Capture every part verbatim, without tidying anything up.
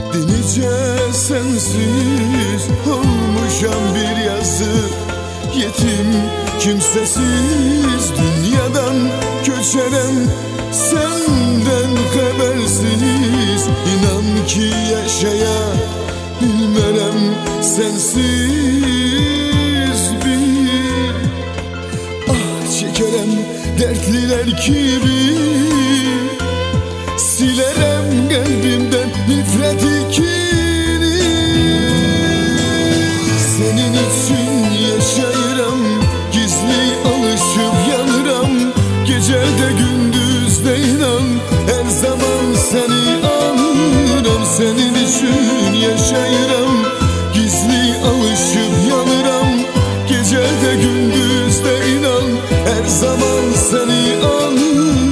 Delice sensiz olmuşam bir yazık, yetim kimsesiz dünyadan göçerem, senden habersiz. İnan ki yaşaya bilmerem sensiz bir. Ah çekerem dertliler gibi, silerem kalbimden nefret ikini. Senin için yaşayırım, gizli alışıp yanıram. Gecede gündüzde inan, her zaman seni anırım. Senin için yaşayırım, gizli alışıp yanıram. Gecede gündüzde inan, her zaman seni anırım.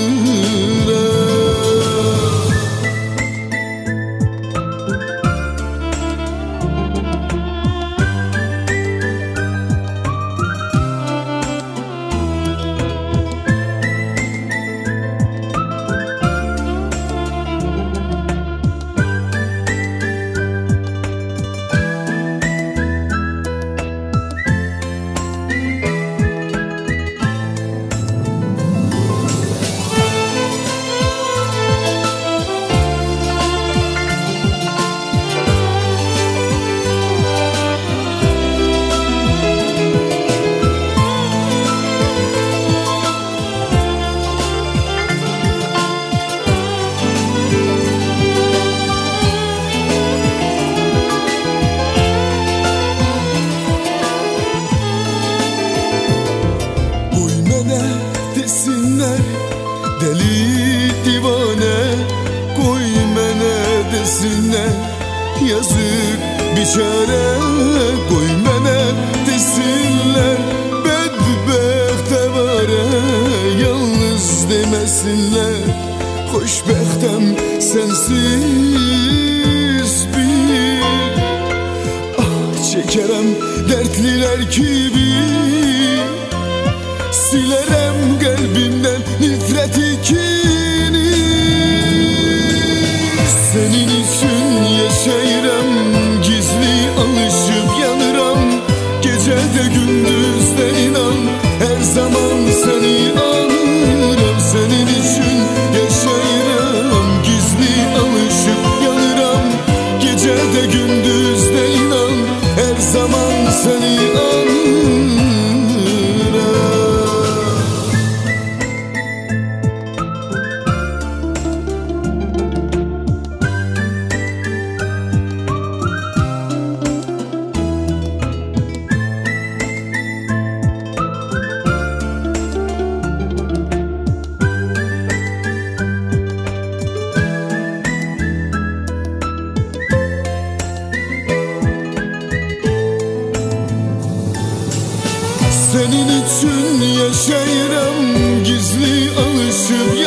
Desinler deli divane, koy mene desinler yazık biçare. Koy mene desinler bedbaht avare, yalnız demesinler hoşbehtem sensiz bir. Ah çekerem dertliler gibi, silerem kalbimden nefret ikini. Senin için yaşayırım, gizli alışıp yanıram. Gecede gündüzde inan, her zaman seni anırım. Senin için yaşayırım, gizli alışıp yanıram. Gecede gündüzde inan, her zaman seni anırım. Senin için yaşayırım, gizli alışıp